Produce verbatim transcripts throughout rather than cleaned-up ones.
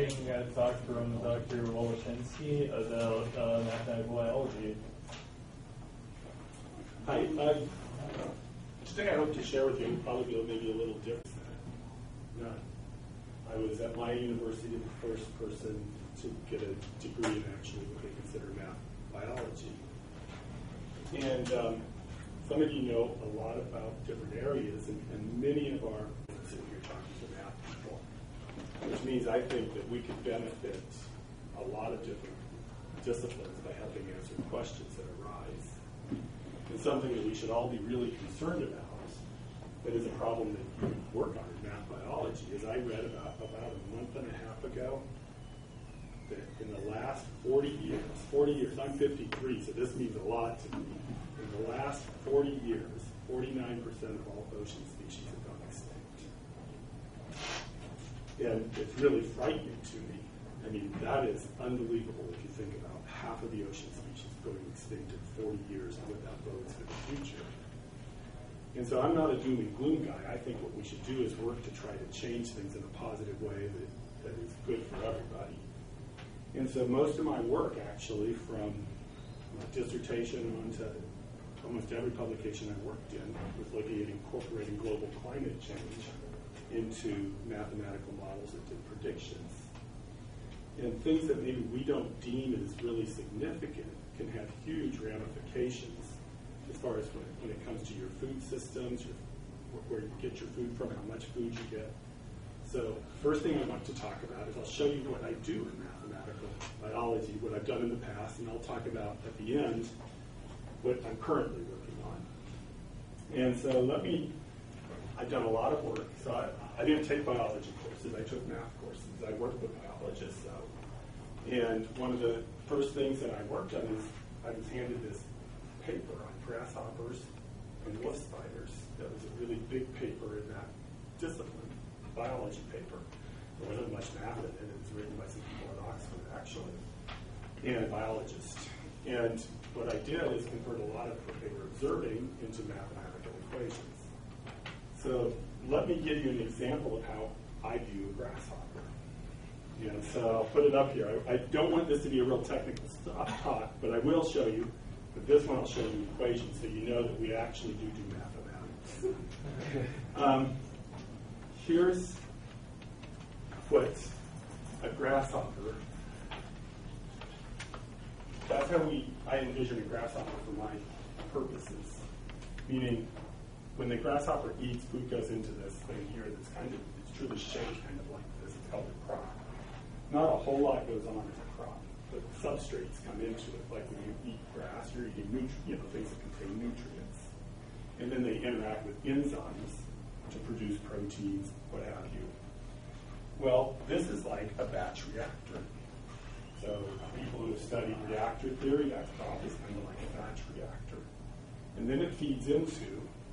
giving a talk from Doctor Woloshinsky about uh, mathematical biology. Hi. Uh, today I hope to share with you probably maybe a little different. No. I was at my university the first person to get a degree in actually what they consider math biology. And um, some of you know a lot about different areas, and, and many of our sitting here talking to math people, which means I think that we could benefit a lot of different disciplines by helping answer questions that arise. And something that we should all be really concerned about, that is a problem that you work on in math biology, is I read about, about a month and a half ago that in the last forty years, forty years, I'm fifty-three, so this means a lot to me. In the last forty years, forty-nine percent of all ocean species have gone extinct. And it's really frightening to me. I mean, that is unbelievable if you think about half of the ocean species going extinct in forty years and what that bodes for the future. And so I'm not a doom and gloom guy. I think what we should do is work to try to change things in a positive way that, that is good for everybody. And so most of my work, actually, from my dissertation on to almost every publication I worked in, was looking at incorporating global climate change into mathematical models that did predictions. And things that maybe we don't deem as really significant can have huge ramifications as far as when, when it comes to your food systems, your, where you get your food from, how much food you get. So first thing I want to talk about is I'll show you what I do in mathematical biology, what I've done in the past, and I'll talk about at the end what I'm currently working on. And so let me, I've done a lot of work. So I, I didn't take biology courses, I took math courses. I worked with biologists, though. And one of the first things that I worked on is I was handed this paper on grasshoppers and wolf spiders. That was a really big paper in that discipline, biology paper. There wasn't much math in it. It was written by some people at Oxford, actually, and a biologist. And what I did is convert a lot of what they were observing into mathematical equations. So let me give you an example of how I view a grasshopper. And so I'll put it up here. I, I don't want this to be a real technical talk, but I will show you. But this one I'll show you equations so you know that we actually do do mathematics. um, here's what a grasshopper, that's how we, I envision a grasshopper for my purposes. Meaning, when the grasshopper eats, food goes into this thing here that's kind of, it's truly shaped kind of like this. It's called a crop. Not a whole lot goes on as a crop, but substrates come into it, like when you eat grass, you're eating nutri- you know, things that contain nutrients. And then they interact with enzymes to produce proteins, what have you. Well, this is like a batch reactor. So people who have studied reactor theory, that crop is kind of like a batch reactor. And then it feeds into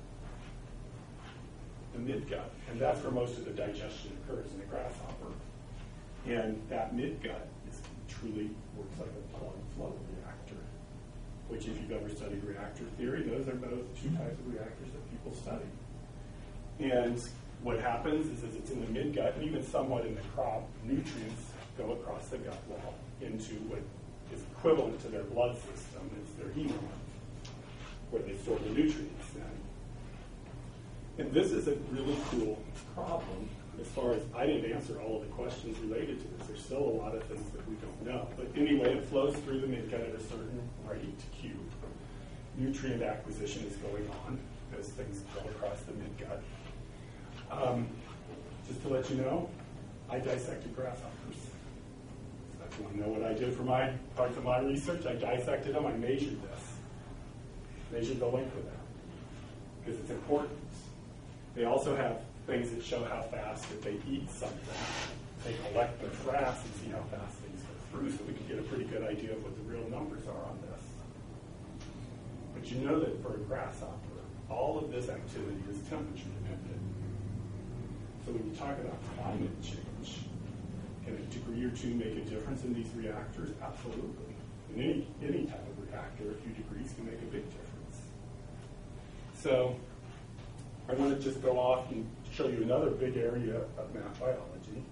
the midgut, and that's where most of the digestion occurs in the grasshopper. And that midgut is truly works like a plug flow reactor, which if you've ever studied reactor theory, those are both two types of reactors that people study. And what happens is, is it's in the midgut, and even somewhat in the crop, nutrients go across the gut wall into what is equivalent to their blood system. It's their hemolymph, where they store the nutrients then. And this is a really cool problem as far as I didn't answer all of the questions related to this. There's still a lot of things that we don't know. But anyway, it flows through the midgut at a certain rate, Q. Nutrient acquisition is going on as things go across the midgut. Um, just to let you know, I dissected grasshoppers. So if you want to know what I did for my parts of my research, I dissected them, I measured this. Measured the length of them. Because it's important. They also have things that show how fast if they eat something. They collect the frass and see how fast things go through, so we can get a pretty good idea of what the real numbers are on this. But you know that for a grasshopper, all of this activity is temperature dependent. So when you talk about climate change, can a degree or two make a difference in these reactors? Absolutely. In any, any type of reactor, a few degrees can make a big difference. So I want to just go off and show you another big area of math biology,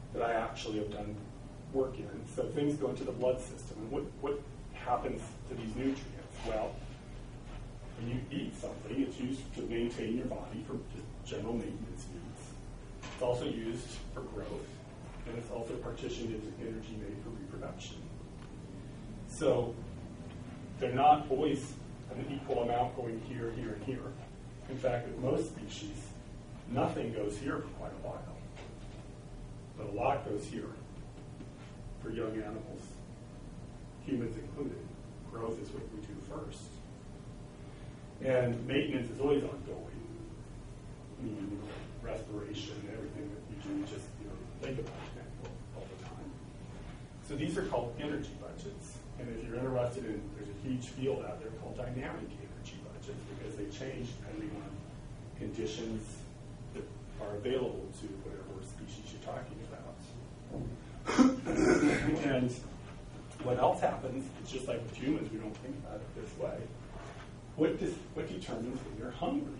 that I actually have done work in. So things go into the blood system. And what, what happens to these nutrients? Well, when you eat something, it's used to maintain your body for just general maintenance needs. It's also used for growth, and it's also partitioned into energy made for reproduction. So they're not always an equal amount going here, here, and here. In fact, with most species, nothing goes here for quite a while. But a lot goes here for young animals, humans included. Growth is what we do first. And maintenance is always ongoing. I mean, respiration, everything that you do, just you know, think about it all the time. So these are called energy budgets. And if you're interested in, there's a huge field out there called dynamic energy budgets because they change depending on conditions that are available to whatever species you're talking about. And what else happens, it's just like with humans, we don't think about it this way. What, does, what determines when you're hungry?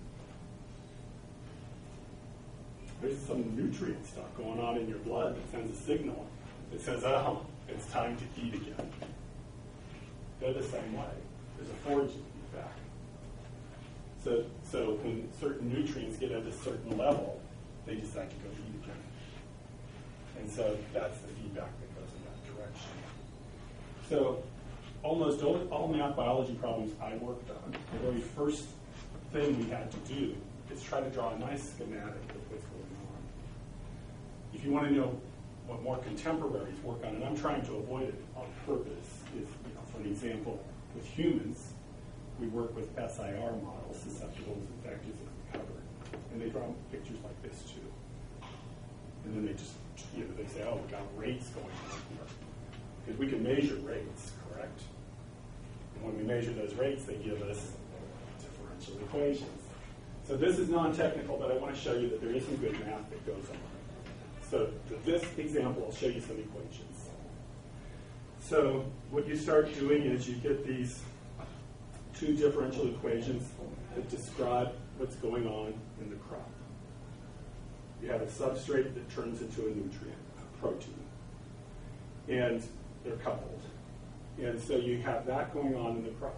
There's some nutrient stuff going on in your blood that sends a signal that says, oh, it's time to eat again. They're the same way. There's a foraging feedback. So, so when certain nutrients get at a certain level, they decide to go eat again. And so that's the feedback that goes in that direction. So almost all, all math biology problems I worked on, the very first thing we had to do is try to draw a nice schematic of what's going on. If you want to know what more contemporaries work on, and I'm trying to avoid it on purpose, is, you know, for an example, with humans, we work with S I R models, susceptibles, infectious, and recovered. And they draw pictures like this too. And then they just, you know, they say, oh, we got rates going on here. Because we can measure rates, correct? And when we measure those rates, they give us differential equations. So this is non-technical, but I want to show you that there is some good math that goes on. So for this example, I'll show you some equations. So what you start doing is you get these two differential equations that describe what's going on in the crop. You have a substrate that turns into a nutrient, a protein, and they're coupled. And so you have that going on in the crop.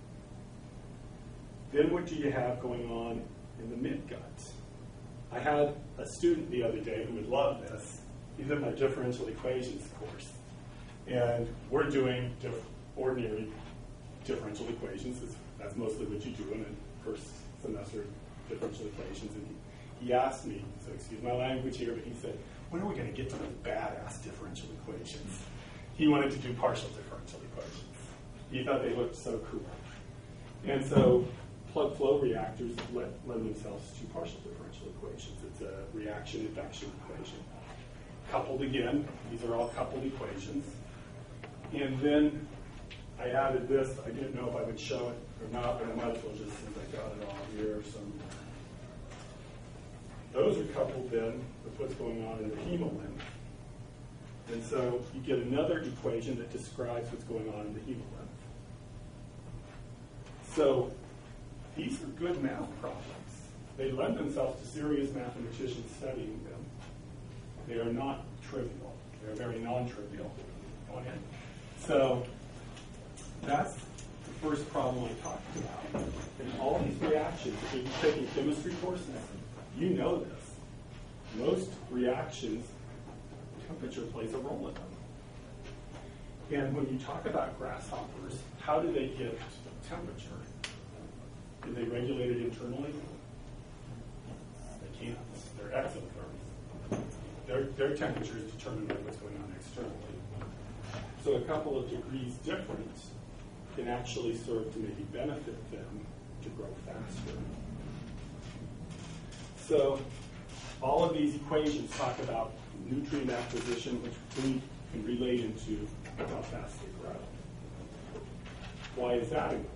Then what do you have going on in the midgut? I had a student the other day who would love this. He's in my differential equations course. And we're doing diff ordinary differential equations. That's mostly what you do in a first semester differential equations. And he, he asked me, so excuse my language here, but he said, when are we going to get to the badass differential equations? He wanted to do partial differential equations. He thought they looked so cool. And so plug flow reactors lend themselves to partial differential equations. It's a reaction induction equation. Coupled again, these are all coupled equations. And then I added this. I didn't know if I would show it or not, but I might as well just, since I got it all here. Some. Those are coupled then with what's going on in the hemolymph. And so you get another equation that describes what's going on in the hemolymph. So these are good math problems. They lend themselves to serious mathematicians studying them. They are not trivial. They're very non-trivial. Go ahead. So that's the first problem I talked about. And all these reactions, if you're taking chemistry courses, you know this. Most reactions, temperature plays a role in them. And when you talk about grasshoppers, how do they get temperature? Do they regulate it internally? They can't. They're exotherms. Their, their temperature is determined by what's going on externally. So a couple of degrees difference can actually serve to maybe benefit them to grow faster. So all of these equations talk about nutrient acquisition, which we can relate into how fast they grow. Why is that important?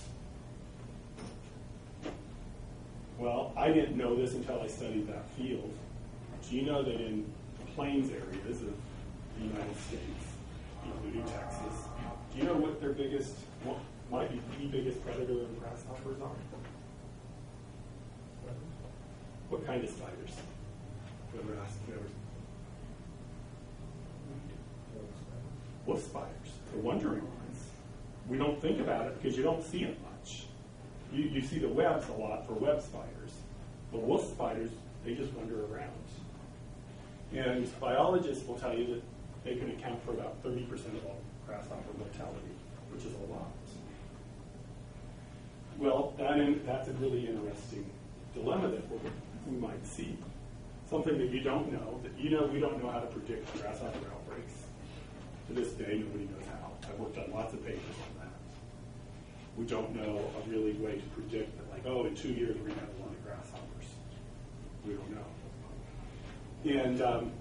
Well, I didn't know this until I studied that field. Do you know that in plains areas of the United States, including Texas, do you know what their biggest, what might be the biggest predator of grasshoppers are? What kind of spiders? Whoever asked, whoever. wolf spiders, the wandering ones. We don't think about it because you don't see it much. You, you see the webs a lot for web spiders. But wolf spiders, they just wander around. And biologists will tell you that they can account for about thirty percent of all grasshopper mortality, which is a lot. Well, that in, that's a really interesting dilemma that we might see. Something that you don't know, that you know we don't know how to predict grasshopper outbreaks. To this day, nobody knows how. I've worked on lots of papers on that. We don't know a really way to predict that, like, oh, in two years we're going to have a lot of grasshoppers. We don't know. And um,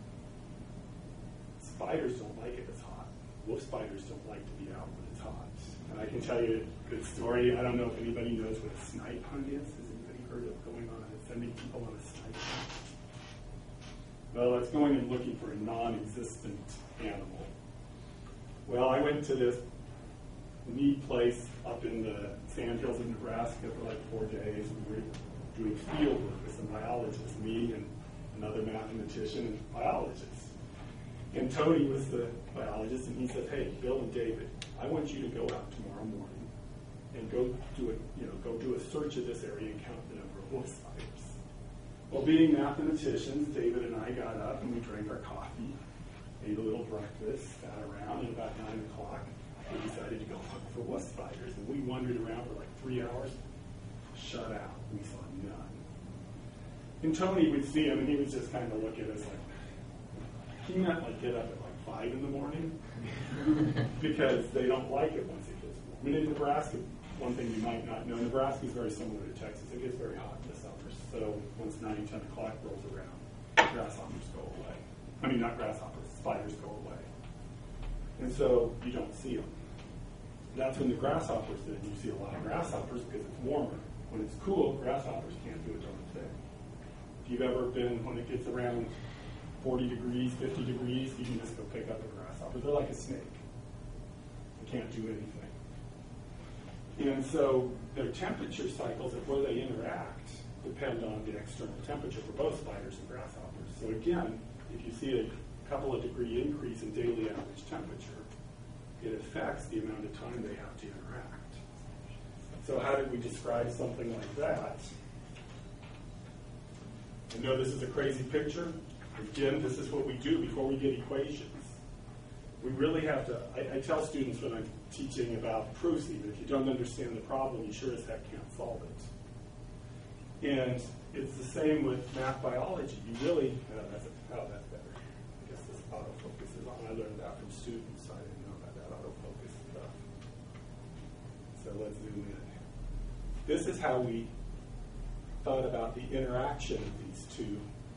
spiders don't like it as hot. Wolf spiders don't like to be out when it's hot. And I can tell you a good story. I don't know if anybody knows what a snipe hunt is. Has anybody heard of going on and sending people on a snipe hunt? Well, it's going and looking for a non-existent animal. Well, I went to this neat place up in the sandhills of Nebraska for like four days. We were doing field work with some biologists, me and another mathematician and biologist. And Tony was the biologist, and he said, hey, Bill and David, I want you to go out tomorrow morning and go do a, you know, go do a search of this area and count the number of wolf spiders. Well, being mathematicians, David and I got up and we drank our coffee, ate a little breakfast, sat around, and about nine o'clock, we decided to go look for wolf spiders. And we wandered around for like three hours, shut out. We saw none. And Tony would see him, and he would just kind of look at us like, he meant like get up at like five in the morning because they don't like it once it gets warm. I mean, in Nebraska, one thing you might not know, Nebraska is very similar to Texas. It gets very hot in the summers. So once nine, ten o'clock rolls around, grasshoppers go away. I mean, not grasshoppers, spiders go away. And so you don't see them. That's when the grasshoppers then. You see a lot of grasshoppers because it's warmer. When it's cool, grasshoppers can't do a darn thing. If you've ever been, when it gets around forty degrees, fifty degrees, you can just go pick up a grasshopper. They're like a snake. They can't do anything. And so their temperature cycles of where they interact depend on the external temperature for both spiders and grasshoppers. So again, if you see a couple of degree increase in daily average temperature, it affects the amount of time they have to interact. So how did we describe something like that? I know this is a crazy picture. Again, this is what we do before we get equations. We really have to, I, I tell students when I'm teaching about proofs even, if you don't understand the problem, you sure as heck can't solve it. And it's the same with math biology. You really, oh, that's, a, oh, that's better. I guess this autofocus is on. I learned that from students. I didn't know about that autofocus stuff. So let's zoom in. This is how we thought about the interaction of these two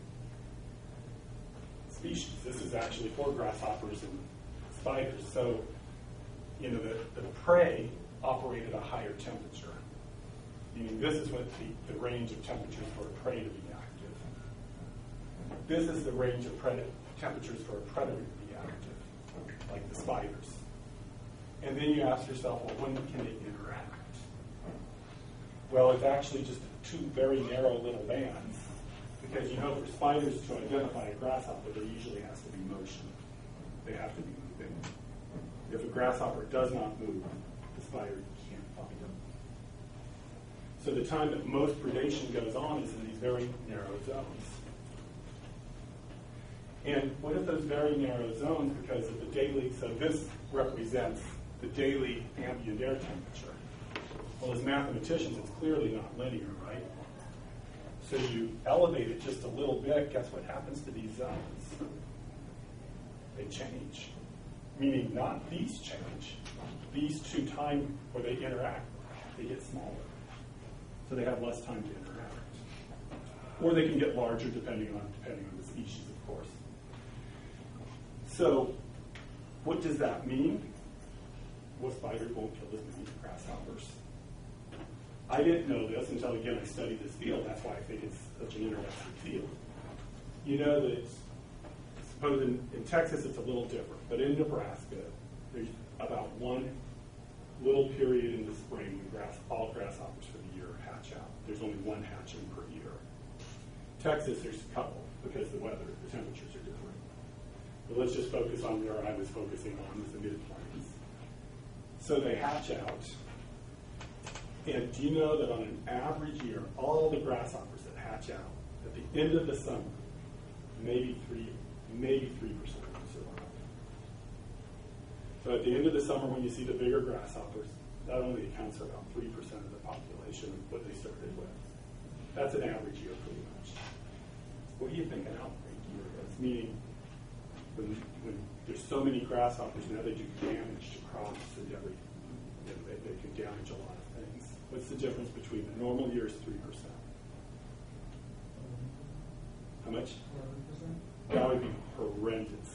species. This is actually for grasshoppers and spiders. So, you know, the, the prey operate at a higher temperature. Meaning this is what the, the range of temperatures for a prey to be active. This is the range of pred- temperatures for a predator to be active, like the spiders. And then you ask yourself, well, when can they interact? Well, it's actually just two very narrow little bands, because you know for spiders to identify a grasshopper, there usually has to be motion. They have to be moving. If a grasshopper does not move, the spider can't find them. So the time that most predation goes on is in these very narrow zones. And what if those very narrow zones, because of the daily, so this represents the daily ambient air temperature. Well, as mathematicians, it's clearly not linear, right? So you elevate it just a little bit, guess what happens to these zones? They change. Meaning not these change. These two time where they interact, they get smaller. So they have less time to interact. Or they can get larger depending on depending on the species, of course. So what does that mean? Well, spiders won't kill as many grasshoppers. I didn't know this until, again, I studied this field. That's why I think it's such an interesting field. You know that it's, suppose in, in Texas it's a little different, but in Nebraska, there's about one little period in the spring when grass, all grasshoppers for the year hatch out. There's only one hatching per year. Texas, there's a couple because the weather, the temperatures are different. But let's just focus on where I was focusing on, was the mid-plains. So they hatch out. And do you know that on an average year, all the grasshoppers that hatch out at the end of the summer, maybe three, maybe three percent of them survive. So at the end of the summer, when you see the bigger grasshoppers, that only accounts for about three percent of the population of what they started with. That's an average year, pretty much. What do you think an outbreak year is? Meaning, when, when there's so many grasshoppers now, they do damage to crops and every, you know, they, they can damage a lot of things. What's the difference between the normal year is three percent? How much? eleven percent. That would be horrendous.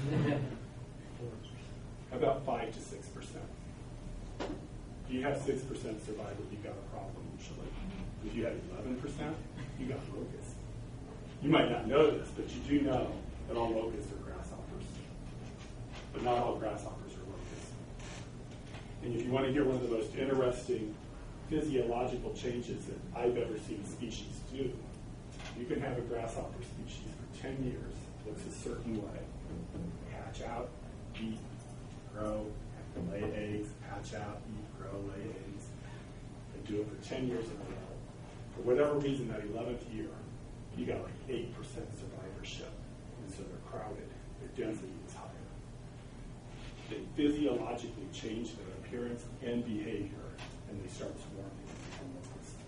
About five to six percent. If you have six percent survival, you've got a problem usually. If you had eleven percent, you got locusts. You might not know this, but you do know that all locusts are grasshoppers. But not all grasshoppers are locusts. And if you want to hear one of the most interesting physiological changes that I've ever seen species do, you can have a grasshopper species for ten years, looks a certain way. They hatch out, eat, grow, lay eggs, hatch out, eat, grow, lay eggs. They do it for ten years in a row. For whatever reason, that eleventh year, you got like eight percent survivorship. And so they're crowded. Their density is higher. They physiologically change their appearance and behavior, and they start swarming and become locusts.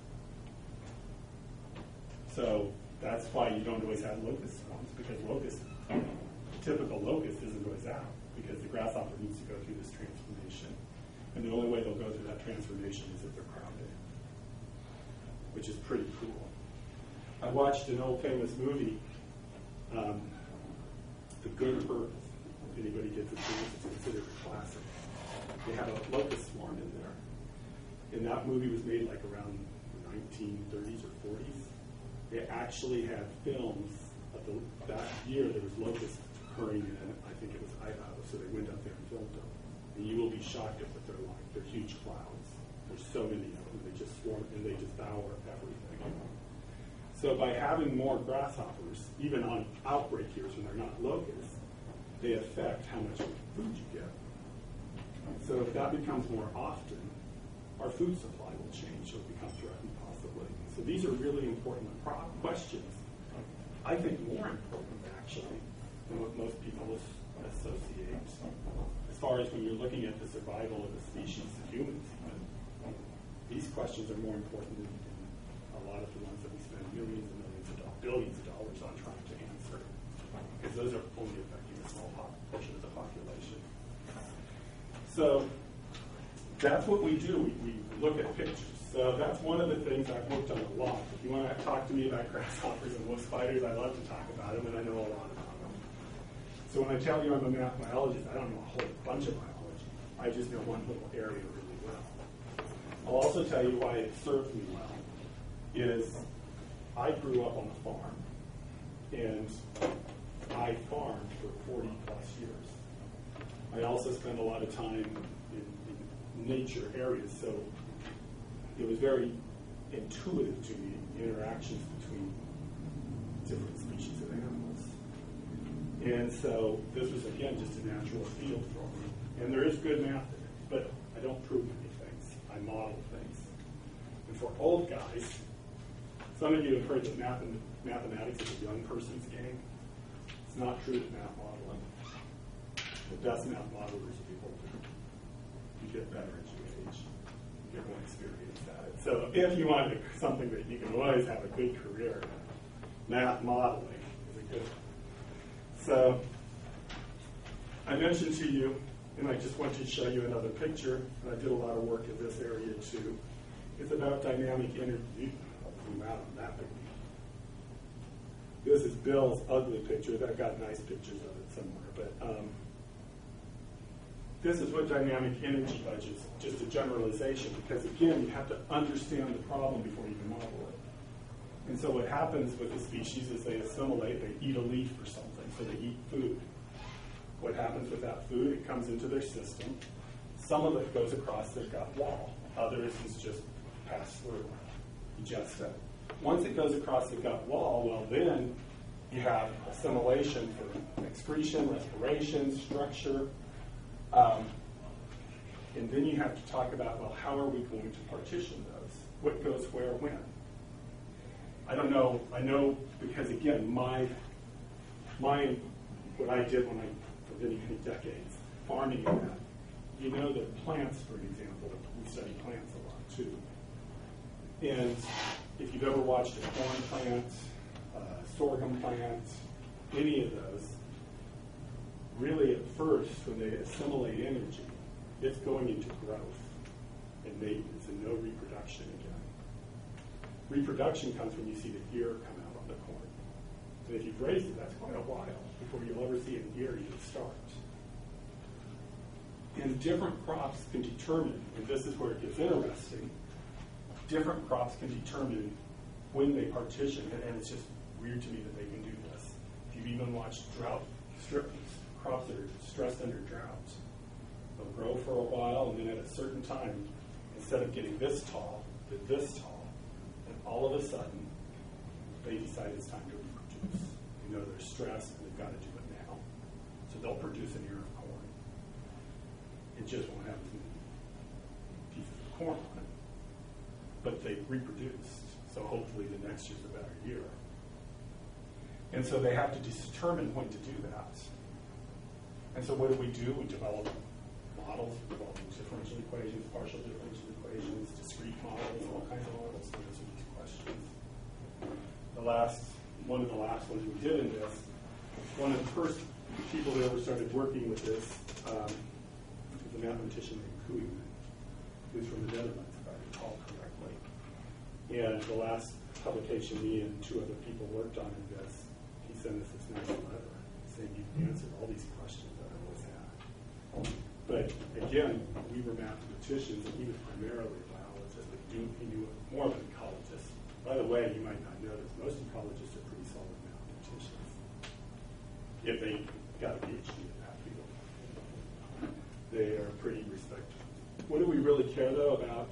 So that's why you don't always have locust swarms, because locust, typical locust isn't always out, because the grasshopper needs to go through this transformation. And the only way they'll go through that transformation is if they're crowded, which is pretty cool. I watched an old famous movie, um, The Good Earth. If anybody gets a chance, it's considered a classic. They have a locust swarm in there. And that movie was made like around the nineteen thirties or forties. They actually had films of the, that year there was locusts occurring in, I think it was Idaho, so they went up there and filmed them. And you will be shocked at what they're like. They're huge clouds. There's so many of them. They just swarm and they devour everything. So by having more grasshoppers, even on outbreak years when they're not locusts, they affect how much food you get. So if that becomes more often, our food supply will change or become threatened possibly. So these are really important pro- questions. I think more important actually than what most people associate. As far as when you're looking at the survival of the species, humans even, these questions are more important than a lot of the ones that we spend millions and millions of dollars, billions of dollars on trying to answer, because those are only affecting a small portion of the population. So that's what we do. We, we look at pictures. So that's one of the things I've worked on a lot. If you want to talk to me about grasshoppers and wolf spiders, I love to talk about them, and I know a lot about them. So when I tell you I'm a math biologist, I don't know a whole bunch of biology. I just know one little area really well. I'll also tell you why it served me well. Is I grew up on a farm, and I farmed for forty plus years. I also spent a lot of time in, in nature areas, so it was very intuitive to me, interactions between different species of animals. And so this was, again, just a natural field for me. And there is good math in it, but I don't prove many things. I model things. And for old guys, some of you have heard that math mathematics is a young person's game. It's not true with math modeling. The best math modelers are the older. You get better as you age. You get more experience at it. So if you want something that you can always have a good career in, math modeling is a good one. So I mentioned to you, and I just want to show you another picture, and I did a lot of work in this area too. It's about dynamic energy. Zoom out on that picture. This is Bill's ugly picture. I've got nice pictures of it somewhere. But um, this is what dynamic energy does, just a generalization, because again, you have to understand the problem before you can model it. And so what happens with the species is they assimilate, they eat a leaf or something, so they eat food. What happens with that food? It comes into their system. Some of it goes across their gut wall. Others is just passed through. Just that. Once it goes across the gut wall, well then, You have assimilation for excretion, respiration, structure. Um, and then you have to talk about, well, how are we going to partition those? What goes where, when? I don't know. I know because, again, my, my what I did when I, for many, many decades, farming in that, you know that plants, for example, we study plants a lot too. And if you've ever watched a corn plant, uh, sorghum plant, any of those, really at first, when they assimilate energy, it's going into growth and maintenance and no reproduction again. Reproduction comes when you see the ear come out on the corn. And if you've raised it, that's quite a while before you'll ever see an ear even start. And different crops can determine, and this is where it gets interesting, different crops can determine when they partition, and it's just weird to me that they can do this. If you've even watched drought strips, crops that are stressed under drought, they'll grow for a while, and then at a certain time, instead of getting this tall, they're this tall, and all of a sudden, they decide it's time to reproduce. You know they're stressed, and they've got to do it now. So they'll produce an ear of corn. It just won't have as many pieces of corn on it. But they've reproduced, so hopefully the next year's a better year. And so they have to determine when to do that. And so what do we do? We develop models, we develop differential equations, partial differential equations, discrete models, all kinds of models to answer these questions. The last, one of the last ones we did in this, one of the first people that ever started working with this um, was a mathematician named Koopman, who's from the Netherlands, if I recall correctly. And the last publication me and two other people worked on in this, he sent us this nice letter saying you've answered all these questions that I always had. But again, we were mathematicians and he was primarily a biologist, but he knew, he knew more than ecologists. By the way, you might not know this, most ecologists are pretty solid mathematicians if they got a PhD in that field. They are pretty respected. What do we really care, though, about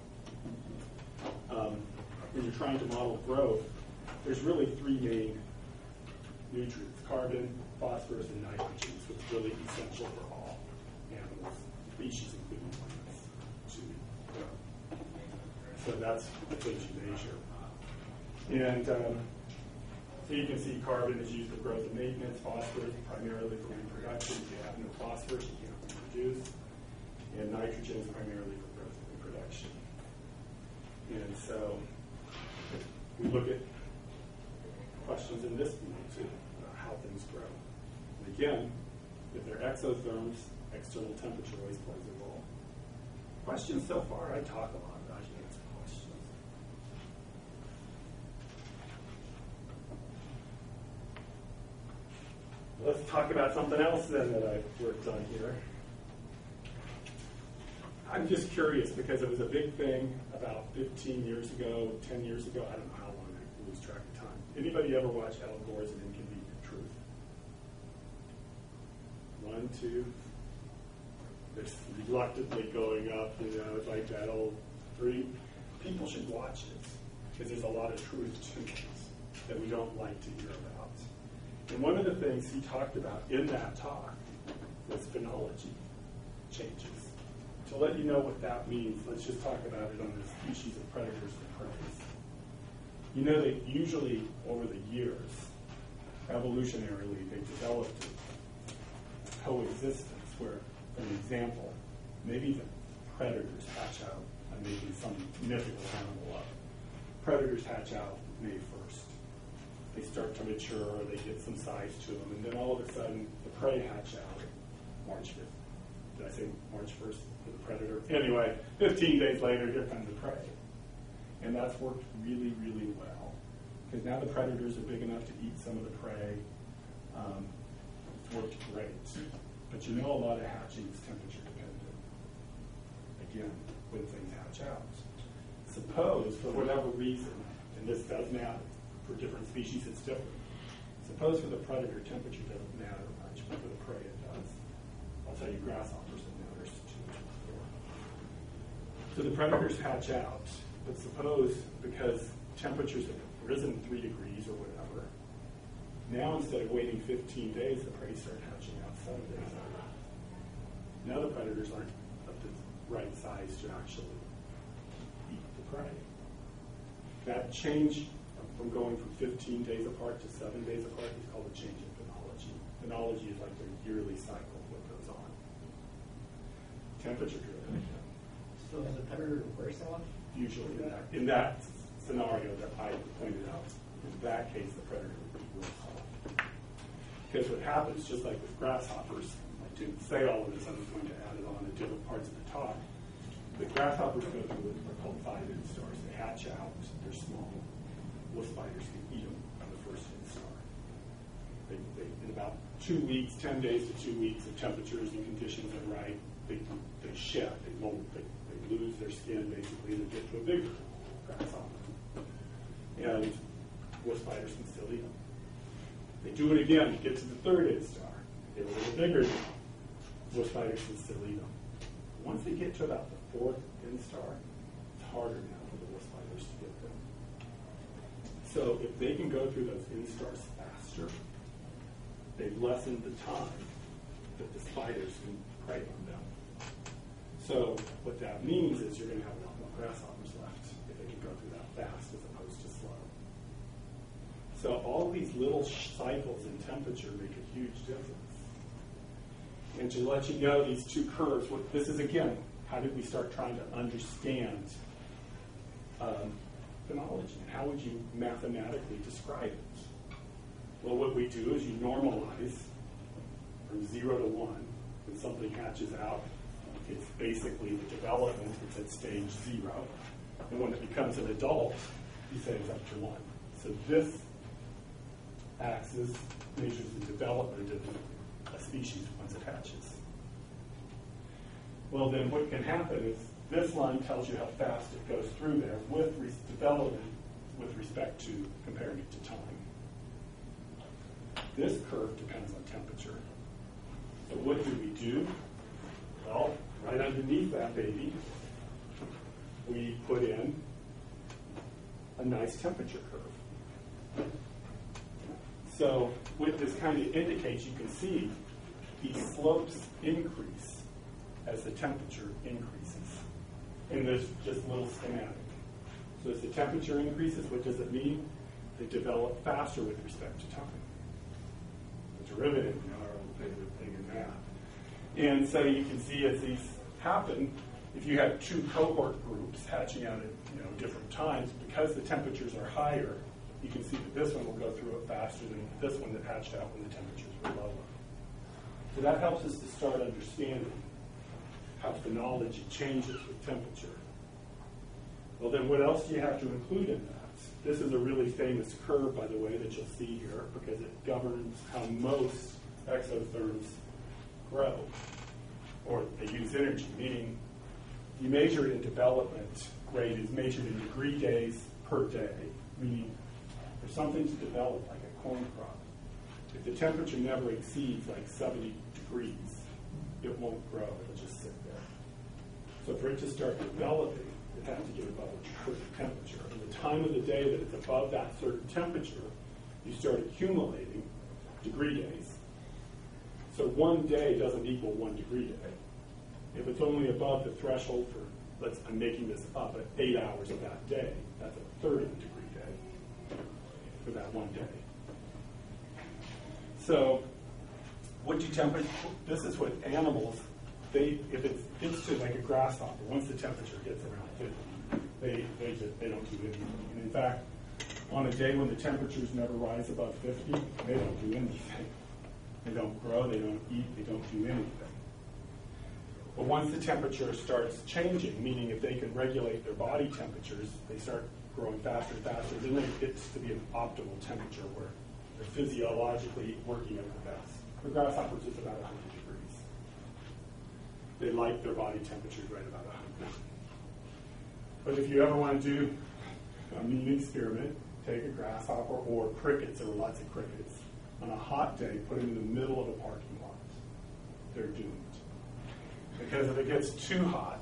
um, when you're trying to model growth? There's really three main nutrients, carbon, phosphorus, and nitrogen, so it's really essential for all animals, species, including plants, to grow. So that's the things you measure. And um, so you can see carbon is used for growth and maintenance, phosphorus primarily for reproduction. If you have no phosphorus, you can't reproduce. And nitrogen is primarily for growth and reproduction. And so we look at questions in this field too, about how things grow. And again, if they're exotherms, external temperature always plays a role. Questions so far, I talk a lot about you answer questions. Let's talk about something else then that I've worked on here. I'm just curious because it was a big thing about fifteen years ago, ten years ago. I don't know how long I lose track of time. Anybody ever watch Al Gore's An Inconvenient Truth? One, two. It's reluctantly going up, you know, it's like that old three. People should watch it because there's a lot of truth to it that we don't like to hear about. And one of the things he talked about in that talk was phenology changes. To let you know what that means, let's just talk about it on the species of predators and prey. You know that usually over the years, evolutionarily, they developed coexistence where, for an example, maybe the predators hatch out, I'm making some mythical animal up. Predators hatch out May first. They start to mature, they get some size to them, and then all of a sudden, the prey hatch out March fifth. Did I say March first for the predator? Anyway, fifteen days later, here comes the prey. And that's worked really, really well. Because now the predators are big enough to eat some of the prey. Um, it's worked great. But you know a lot of hatching is temperature dependent. Again, when things hatch out. Suppose, for whatever reason, and this does matter, for different species it's different. Suppose for the predator, temperature doesn't matter much, but for the prey it does. I'll tell you grasshoppers it matters too much before. So the predators hatch out, but suppose because temperatures have risen three degrees or whatever, Now instead of waiting fifteen days, the prey start hatching out seven days later. Now the predators aren't of the right size to actually eat the prey. That change from going from fifteen days apart to seven days apart is called a change in phenology. Phenology is like the yearly cycle of what goes on. Temperature driven. So does the predator worse off? Usually in that, in that scenario that I pointed out, in that case the predator would be worse off. Because what happens, just like with grasshoppers, I didn't say all of this, I'm just going to add it on at different parts of the talk. The grasshoppers go through what are called five instars. They hatch out, they're small. Wolf spiders can eat them on the first instar. They, they, in about two weeks, ten days to two weeks, if temperatures and conditions are right, they, they shed, they molt, they, they lose their skin basically, and they get to a bigger grasshopper. And wolf spiders can still eat them. They do it again to get to the third instar. They get a little bigger now. Wolf spiders can still eat them. Once they get to about the fourth instar, it's harder now for the wolf spiders to get them. So if they can go through those instars faster, they've lessened the time that the spiders can prey on them. So what that means is you're going to have a lot more grasshoppers left if they can go through that fast as opposed to slow. So all these little cycles in temperature make a huge difference. And to let you know these two curves, what, this is again, how did we start trying to understand um, phenology? And how would you mathematically describe it? Well, what we do is you normalize from zero to one. When something hatches out, it's basically the development, it's at stage zero. And when it becomes an adult, you say it's up to one. So this axis measures the development of a species once it hatches. Well, then what can happen is this line tells you how fast it goes through there with re- development with respect to comparing it to time. This curve depends on temperature. So what do we do? Well, right underneath that baby, we put in a nice temperature curve. So what this kind of indicates, you can see these slopes increase as the temperature increases in this just little schematic. So as the temperature increases, what does it mean? They develop faster with respect to time. The derivative, you know, our old favorite thing in math. And so you can see as these happen, if you have two cohort groups hatching out at you know different times, because the temperatures are higher, you can see that this one will go through it faster than this one that hatched out when the temperatures were lower. So that helps us to start understanding how phenology changes with temperature. Well, then what else do you have to include in that? This is a really famous curve, by the way, that you'll see here, because it governs how most exotherms grow, or they use energy, meaning you measure it in development rate is measured in degree days per day, meaning for something to develop like a corn crop, if the temperature never exceeds like seventy degrees, it won't grow, it'll just sit there. So for it to start developing, it has to get above a certain temperature. And the time of the day that it's above that certain temperature, you start accumulating degree days. So one day doesn't equal one degree day. If it's only above the threshold for, let's, I'm making this up, at eight hours of that day, that's a thirty degree day for that one day. So what you temperature, this is what animals, they, if it's, it's to like a grasshopper, once the temperature gets around fifty, they, they, just, they don't do anything. And in fact, on a day when the temperatures never rise above fifty, they don't do anything. They don't grow, they don't eat, they don't do anything. But once the temperature starts changing, meaning if they can regulate their body temperatures, they start growing faster and faster, then it gets to be an optimal temperature where they're physiologically working at the best. For grasshoppers, it's about one hundred degrees. They like their body temperatures right about one hundred. But if you ever want to do a mean experiment, take a grasshopper or crickets, there were lots of crickets. On a hot day, put them in the middle of a parking lot. They're doomed. Because if it gets too hot,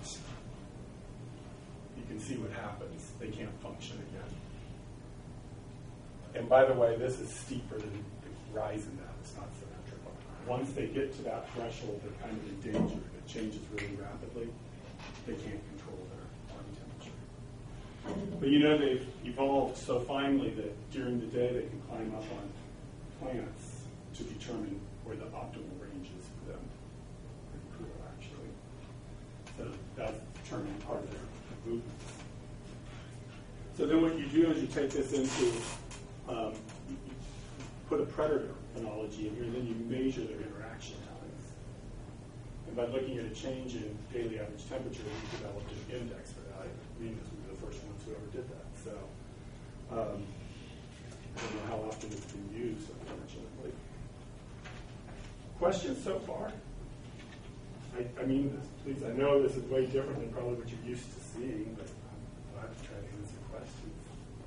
you can see what happens. They can't function again. And by the way, this is steeper than rise in that. It's not symmetrical. Once they get to that threshold, they're kind of in danger. If it changes really rapidly, they can't control their body temperature. But you know, they've evolved so finely that during the day they can climb up on plants to determine where the optimal range is for them. Pretty cool, actually. So that's determining part of their movements. So then what you do is you take this into, um, you put a predator phenology in here, and then you measure their interaction times. And by looking at a change in daily average temperature, we developed an index for that. Venus was the first ones who ever did that. So um, I don't know how often it's been used, unfortunately. Questions so far? I, I mean, this, please, I know this is way different than probably what you're used to seeing, but I'm glad to try to answer questions.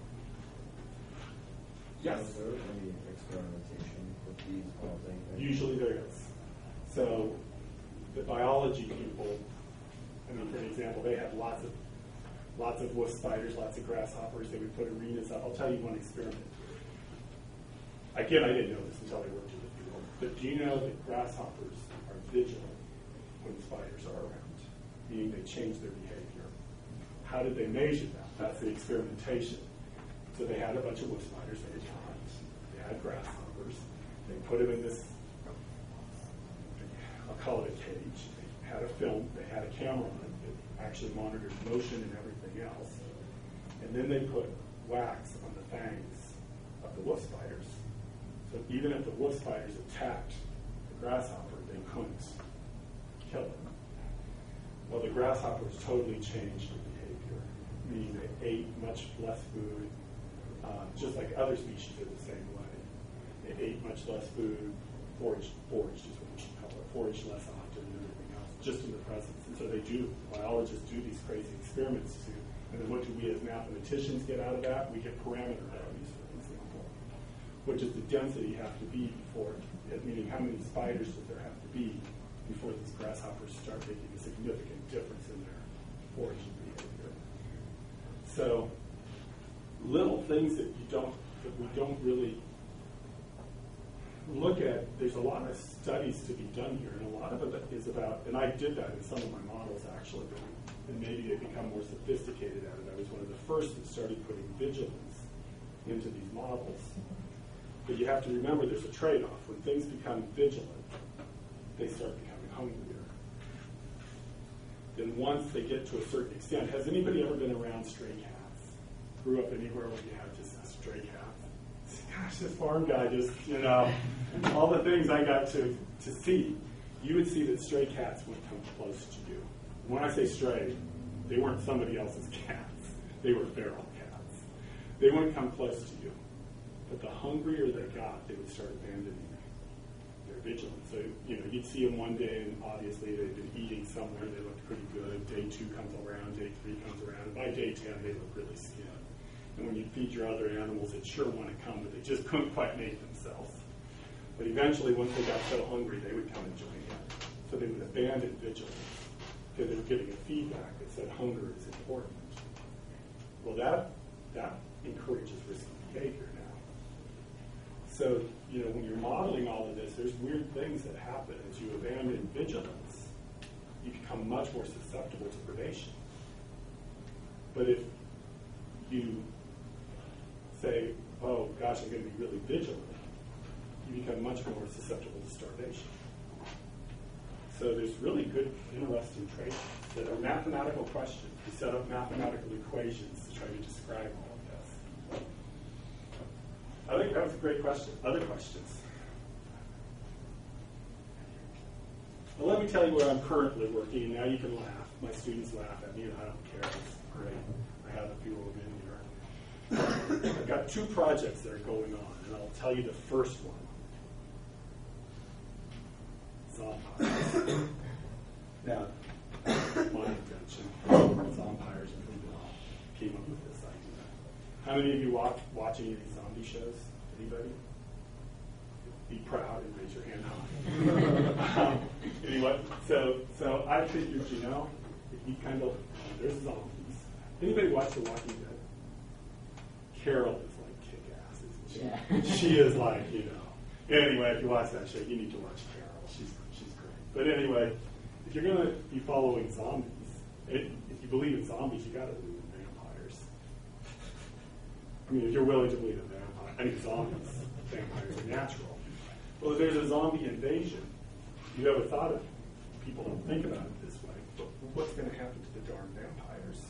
Yes? Is there any experimentation with these kind of things? Usually there is. So the biology people, I mean, for an example, they have lots of lots of wolf spiders, lots of grasshoppers. They would put arenas up. I'll tell you one experiment. Again, I didn't know this until I worked in the field. But do you know that grasshoppers are vigilant when spiders are around, meaning they change their behavior? How did they measure that? That's the experimentation. So they had a bunch of wolf spiders at times. They had grasshoppers. They put them in this, I'll call it a cage. They had a film. They had a camera on it that actually monitors motion and everything else. And then they put wax on the fangs of the wolf spiders. So even if the wolf spiders attacked the grasshopper, they couldn't kill it. Well, the grasshoppers totally changed their behavior, meaning they ate much less food, uh, just like other species did the same way. They ate much less food, foraged, foraged is what we should call it, foraged less often and everything else, just in the presence. And so they do, biologists do these crazy experiments too. And then what do we as mathematicians get out of that? We get parameter values, for example. What does the density have to be before, meaning how many spiders does there have to be before these grasshoppers start making a significant difference in their foraging behavior? So little things that you don't, that we don't really look at. There's a lot of studies to be done here, and a lot of it is about, and I did that in some of my models actually, and maybe they become more sophisticated at it. I was one of the first that started putting vigilance into these models. But you have to remember there's a trade-off. When things become vigilant, they start becoming hungrier. Then once they get to a certain extent, has anybody ever been around stray cats? Grew up anywhere where you had just a stray cat? Gosh, this farm guy just, you know, all the things I got to, to see, you would see that stray cats wouldn't come close to you. When I say stray, they weren't somebody else's cats. They were feral cats. They wouldn't come close to you. But the hungrier they got, they would start abandoning their vigilance. So, you know, you'd see them one day, and obviously they'd been eating somewhere. They looked pretty good. Day two comes around. Day three comes around. And by day ten, they look really skinny. And when you feed your other animals, they sure want to come, but they just couldn't quite make themselves. But eventually, once they got so hungry, they would come and join in. So they would abandon vigilance because they were getting a feedback that said hunger is important. Well, that that encourages risky behavior now. So, you know, when you're modeling all of this, there's weird things that happen. As you abandon vigilance, you become much more susceptible to predation. But if you say, oh, gosh, I'm going to be really vigilant, you become much more susceptible to starvation. So there's really good, interesting traits that are mathematical questions. We set up mathematical equations to try to describe all of this. I think that was a great question. Other questions? Well, let me tell you where I'm currently working, and now you can laugh. My students laugh at me, and I don't care. It's great. I have a few of them in here. I've got two projects that are going on, and I'll tell you the first one. Zompires. Now, my invention. Zompires and Rudolph came up with this idea. How many of you watch, watch any of these zombie shows? Anybody? Be proud and raise your hand high. um, anyway, so so I figured, you know, if you kind of, there's zombies. Anybody watch The Walking Dead? Carol is like kick-ass, isn't she? Yeah. She is like, you know, Anyway, if you watch that show, you need to watch Carol. She's she's great. But anyway, if you're going to be following zombies, it, if you believe in zombies, you got to believe in vampires. I mean, if you're willing to believe in vampires, I mean zombies, vampires are natural. Well, if there's a zombie invasion, you ever thought of? People don't think about it this way. But what's going to happen to the darn vampires?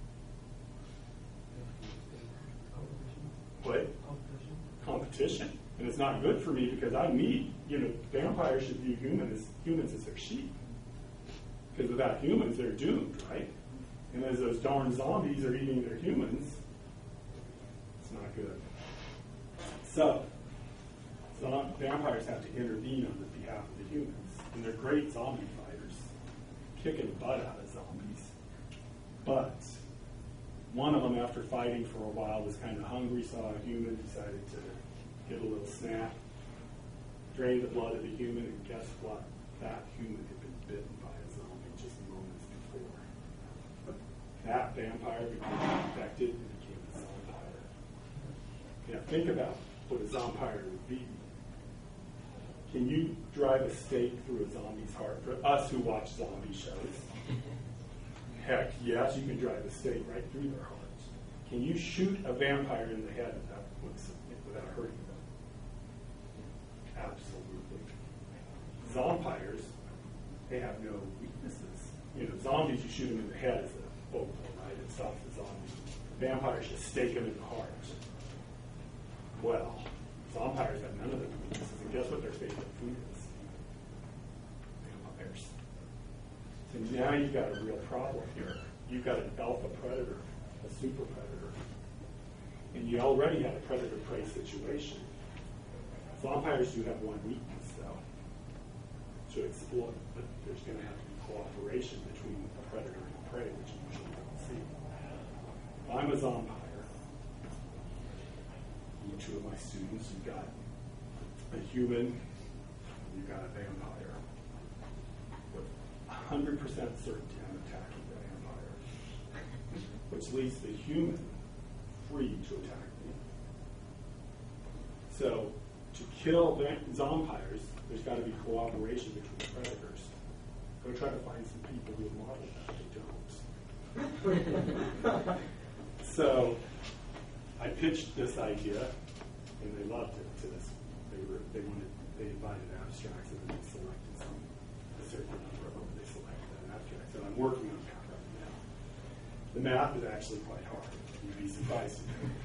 What? Competition. And it's not good for me because I need, you know, vampires should view human as, humans as their sheep. Because without humans, they're doomed, right? And as those darn zombies are eating their humans, it's not good. So, so vampires have to intervene on the behalf of the humans. And they're great zombie fighters, kicking the butt out of zombies. But one of them, after fighting for a while, was kind of hungry, saw a human, decided to get a little snack, drained the blood of the human, and guess what? That human had been bitten by a zombie just moments before. That vampire became infected and became a zombire. Now think about what a zombire would be. Can you drive a stake through a zombie's heart? For us who watch zombie shows, heck, yes, you can drive a stake right through their hearts. Can you shoot a vampire in the head without, without hurting them? Absolutely. Zompires, they have no weaknesses. You know, zombies, you shoot them in the head as a focal, right? It stops the zombie. Vampires just stake them in the heart. Well, zompires have none of the weaknesses, and guess what their favorite food is? Vampires. So now you've got a real problem here. You've got an alpha predator, a super predator, and you already had a predator-prey situation. Vampires do have one weakness, though, to exploit, but there's going to have to be cooperation between a predator and a prey, which you usually don't see. If I'm a zompire, two of my students, you've got a human, you've got a vampire. With one hundred percent certainty I'm attacking the vampire, which leaves the human free to attack me. So, to kill zompires, there's got to be cooperation between predators. Go try to find some people who have modeled that. They don't. So, I pitched this idea, and they loved it to this. They were they wanted they invited abstracts, and then they selected some a certain number of them. They selected an abstract. So I'm working on that right now. The math is actually quite hard. You'd be surprised to know.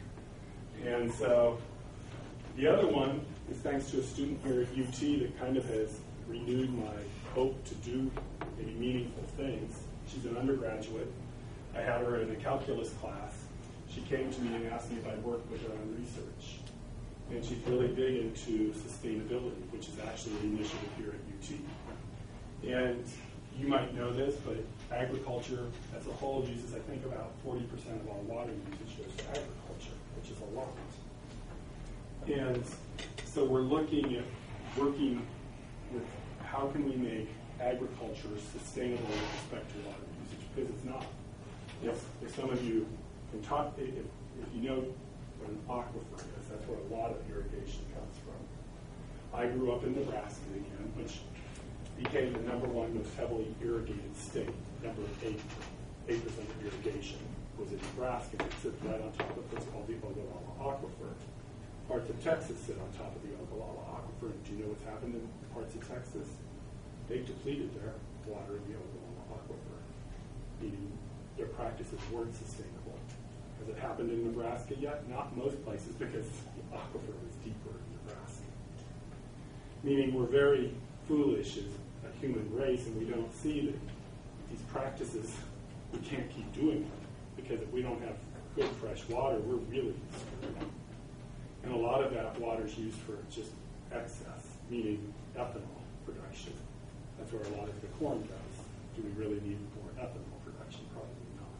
And so the other one is thanks to a student here at U T that kind of has renewed my hope to do maybe meaningful things. She's an undergraduate. I had her in a calculus class. She came to me and asked me if I'd work with her on research. And she's really big into sustainability, which is actually an initiative here at U T. And you might know this, but agriculture as a whole uses, I think, about forty percent of all water usage goes to agriculture, which is a lot. And so we're looking at working with how can we make agriculture sustainable with respect to water usage, because it's not. If, if some of you can talk, if, if you know what an aquifer is, that's where a lot of irrigation comes from. I grew up in Nebraska again, which became the number one most heavily irrigated state. Number eight, eight percent of irrigation was in Nebraska. It sits right on top of what's called the Ogallala Aquifer. Parts of Texas sit on top of the Ogallala Aquifer. Do you know what's happened in parts of Texas? They depleted their water in the Ogallala Aquifer, meaning their practices weren't sustainable. Has it happened in Nebraska yet? Not most places, because the aquifer is deeper in Nebraska. Meaning we're very foolish as a human race, and we don't see that these practices, we can't keep doing them, because if we don't have good fresh water, we're really screwed. And a lot of that water is used for just excess, meaning ethanol production. That's where a lot of the corn goes. Do we really need more ethanol production? Probably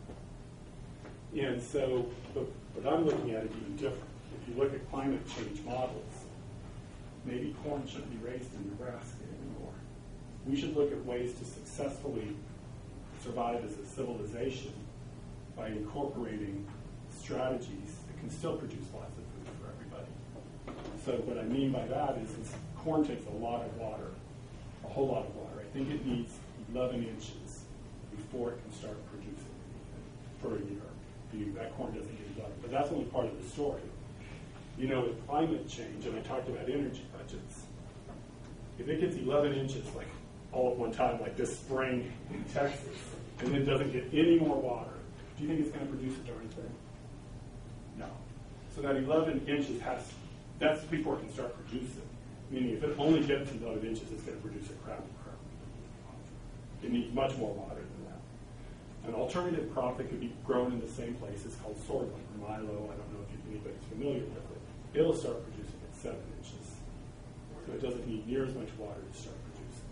not. And so, but, but I'm looking at it even different. If you look at climate change models, maybe corn shouldn't be raised in Nebraska anymore. We should look at ways to successfully survive as a civilization by incorporating strategies that can still produce lots of food for everybody. so what I mean by that is, is corn takes a lot of water, a whole lot of water. I think it needs eleven inches before it can start producing for a year. You, that corn doesn't get done, but that's only part of the story. You know, with climate change, and I talked about energy budgets, if it gets eleven inches, like all at one time, like this spring in Texas, and then doesn't get any more water, do you think it's going to produce a darn thing? No. So that eleven inches has, that's before it can start producing. Meaning if it only gets eleven inches, it's going to produce a crap crop. It needs much more water than that. An alternative crop that could be grown in the same place is called sorghum or milo. I don't know if anybody's familiar with it. It'll start producing at seven inches. So it doesn't need near as much water to start producing.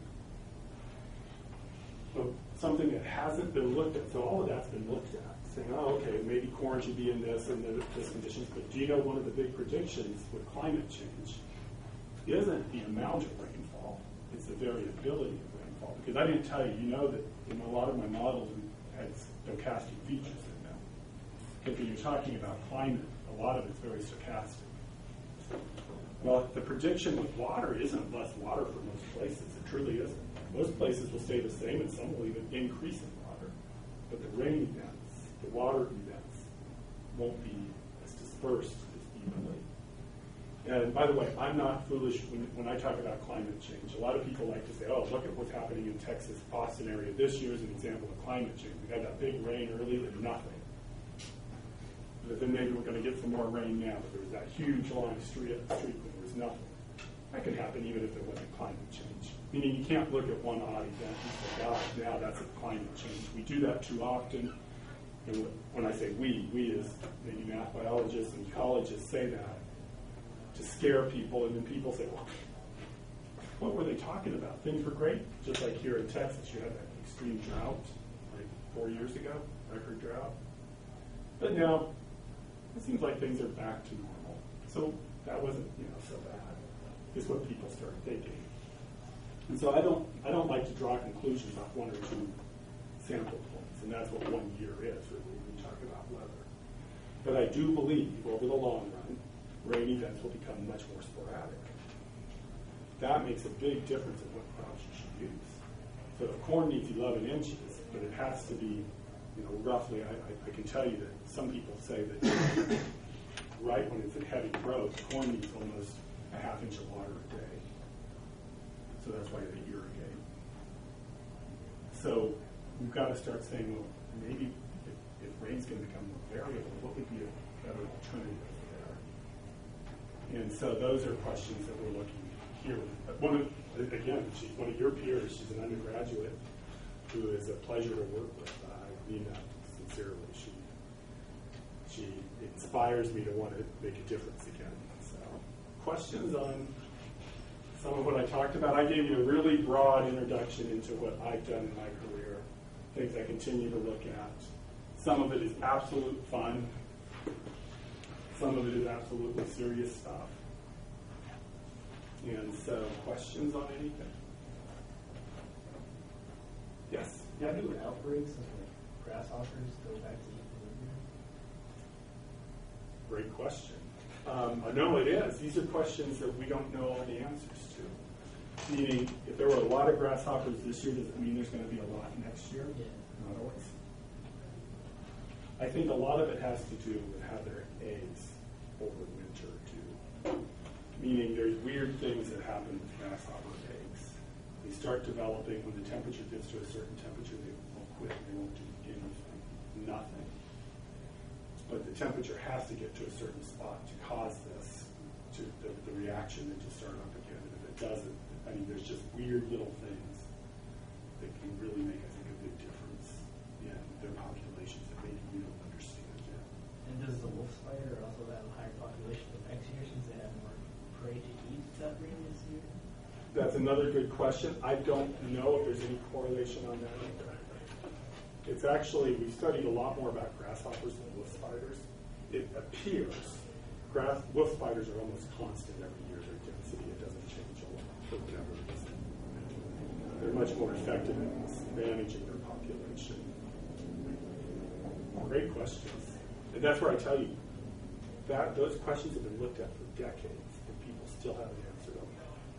But something that hasn't been looked at, so all of that's been looked at, saying, oh, okay, maybe corn should be in this and this conditions, but do you know one of the big predictions with climate change isn't the amount of rainfall, it's the variability of rainfall. Because I didn't tell you, you know that in a lot of my models we had stochastic features in them. But when you're talking about climate, a lot of it's very stochastic. Well, the prediction with water isn't less water for most places. It truly isn't. Most places will stay the same, and some will even increase in water. But the rain events, the water events, won't be as dispersed as evenly. And by the way, I'm not foolish when, when I talk about climate change. A lot of people like to say, oh, look at what's happening in Texas, Austin area. This year is an example of climate change. We got that big rain early, then nothing. But then maybe we're going to get some more rain now, but there was that huge long street, street when there was nothing. That could happen even if there wasn't climate change. Meaning you can't look at one odd event and say, gosh, now that's a climate change. We do that too often. And when I say we, we as maybe math biologists and ecologists say that to scare people, and then people say, well, what were they talking about? Things were great. Just like here in Texas, you had that extreme drought like four years ago, record drought. But now, it seems like things are back to normal. So that wasn't, you know, so bad, is what people started thinking. And so I don't, I don't like to draw conclusions off one or two sample points, and that's what one year is really when we talk about weather. But I do believe over the long run, rain events will become much more sporadic. That makes a big difference in what crops you should use. So if corn needs eleven inches, but it has to be, you know, roughly, I, I, I can tell you that some people say that right when it's in heavy growth, corn needs almost a half inch of water a day. So that's why they irrigate. So we've got to start saying, well, maybe if, if rain's going to become more variable, what would be a better alternative there? And so those are questions that we're looking here. One of, again, she's one of your peers. She's an undergraduate who is a pleasure to work with. Uh, I mean that sincerely. She she inspires me to want to make a difference again. So, questions on some of what I talked about? I gave you a really broad introduction into what I've done in my career, things I continue to look at. Some of it is absolute fun. Some of it is absolutely serious stuff. And so, questions on anything? Yes? How do outbreaks of like grasshoppers go back to equilibrium? Great question. Um, I know it is. These are questions that we don't know all the answers to. Meaning, if there were a lot of grasshoppers this year, does it mean there's going to be a lot next year? Yeah. Not always. I think a lot of it has to do with how their eggs over winter too. Meaning there's weird things that happen with grasshopper eggs. They start developing when the temperature gets to a certain temperature, they will quit. They won't do anything, nothing. But the temperature has to get to a certain spot to cause this, to the, the reaction, and to start up again. And if it doesn't, I mean, there's just weird little things that can really make, I think, a big difference in their populations that maybe we don't understand yet. And does the wolf spider also have a higher population of next year since they have more prey to eat that rain this year? That's another good question. I don't know if there's any correlation on that either. It's actually, we've studied a lot more about grasshoppers than wolf spiders. It appears grass, wolf spiders are almost constant every year. Their density, it doesn't change a lot for whatever reason. They're much more effective in managing their population. Great questions. And that's where I tell you, that those questions have been looked at for decades, and people still haven't answered them.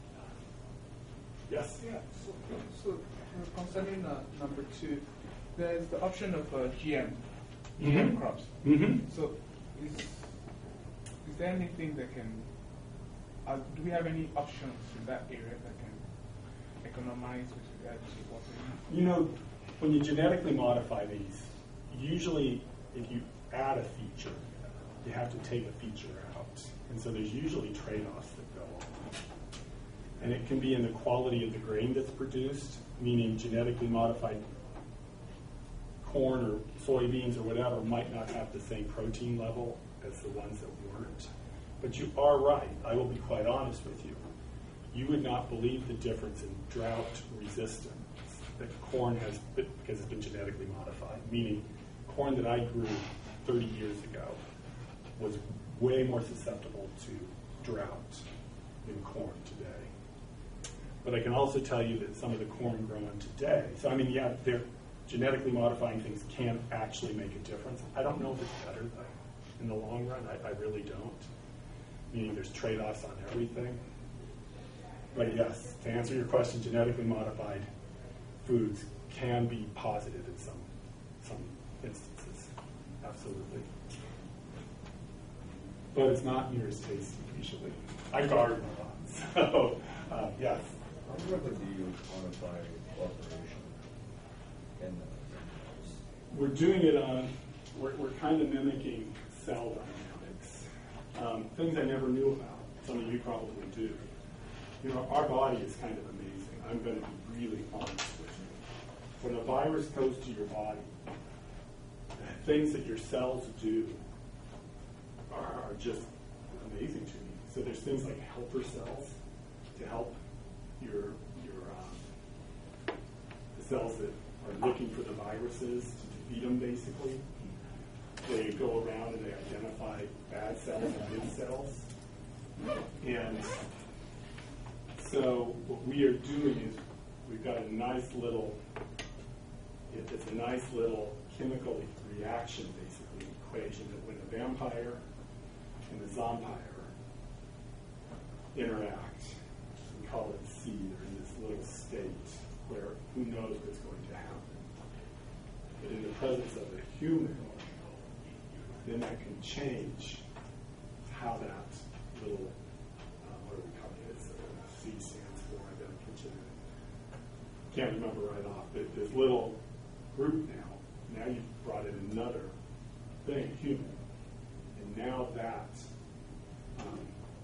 Yes? Yeah, so, so uh, concerning uh, number two, there's the option of uh, G M, G M Mhm. crops. Mm-hmm. So is, is there anything that can, uh, do we have any options in that area that can economize with regard to watering? You know, when you genetically modify these, usually if you add a feature, you have to take a feature out. And so there's usually trade-offs that go on. And it can be in the quality of the grain that's produced, meaning genetically modified corn or soybeans or whatever might not have the same protein level as the ones that weren't. But you are right. I will be quite honest with you. You would not believe the difference in drought resistance that corn has because it's been genetically modified, meaning corn that I grew thirty years ago was way more susceptible to drought than corn today. But I can also tell you that some of the corn grown today, so I mean, yeah, they're genetically modifying things can actually make a difference. I don't know if it's better though in the long run. I, I really don't. Meaning there's trade-offs on everything. But yes, to answer your question, genetically modified foods can be positive in some some instances. Absolutely. But it's not near as tasty usually. I garden a lot, so uh, yes. How exactly do you quantify cooperation in the We're doing it on, we're, we're kind of mimicking cell dynamics. Um, things I never knew about. Some of you probably do. You know, our body is kind of amazing. I'm going to be really honest with you. When a virus goes to your body, the things that your cells do are, are just amazing to me. So there's things like helper cells to help your your um, the cells that are looking for the viruses to defeat them. Basically, they go around and they identify bad cells and good cells, and so what we are doing is we've got a nice little it's a nice little chemical reaction, basically equation that when a vampire and a zompire interact, we call it C. They're in this little state where who knows what's going to happen. But in the presence of a human, then that can change how that little, uh, what do we call it? It's, uh, C stands for, I got to put you in. Can't remember right off, but this little group now, now you've brought in another thing, human. And now that, um,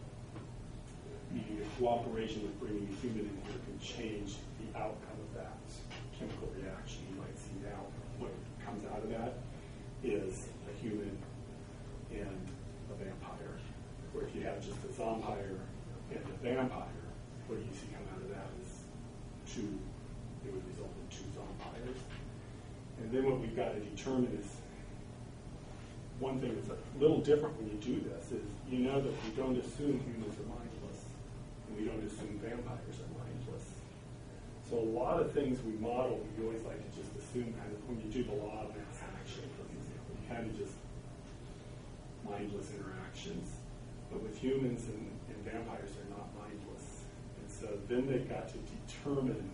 the cooperation with bringing a human in here can change the outcome of that chemical reaction. You might see now what comes out of that is a human and a vampire. Or if you have just a zompire and a vampire, what you see come out of that is two, it would result in two zompires. And then what we've got to determine is, one thing that's a little different when you do this is you know that we don't assume humans are mindless, and we don't assume vampires are mindless. So a lot of things we model, we always like to just assume kind of when you do the law of mass action, for example, you kind of just mindless interactions. But with humans and, and vampires, they're not mindless. And so then they've got to determine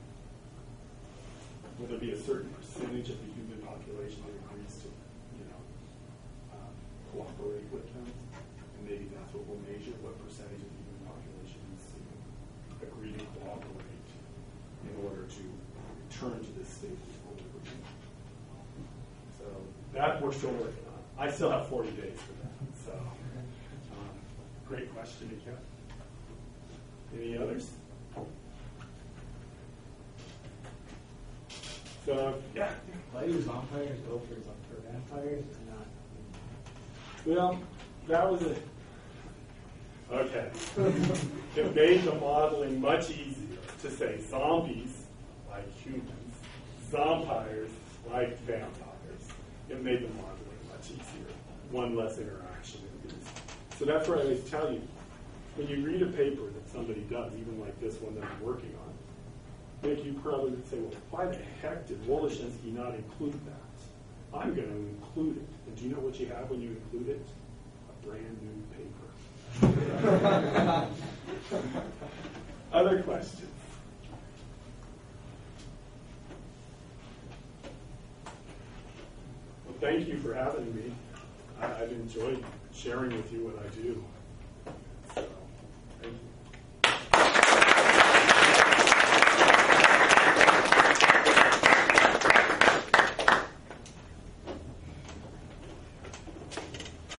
will there be a certain percentage of the human population that agrees to, you know, um, cooperate with them. And maybe that's what we'll measure, what percentage of the human population needs to agree to cooperate in order to return to this state of equilibrium. So that we're still working on. I still have forty days for that. So um, great question again. Any others? So yeah. Why do vampires go for, for vampires and not? Well, that was a okay. It made the modeling much easier to say zombies like humans, zompires like vampires. It made the modeling much easier. One less interaction. So that's where I always tell you, when you read a paper that somebody does, even like this one that I'm working on, Nick, you probably would say, well, why the heck did Woloshinsky not include that? I'm going to include it. And do you know what you have when you include it? A brand new paper. Other questions? Well, thank you for having me. I, I've enjoyed sharing with you what I do.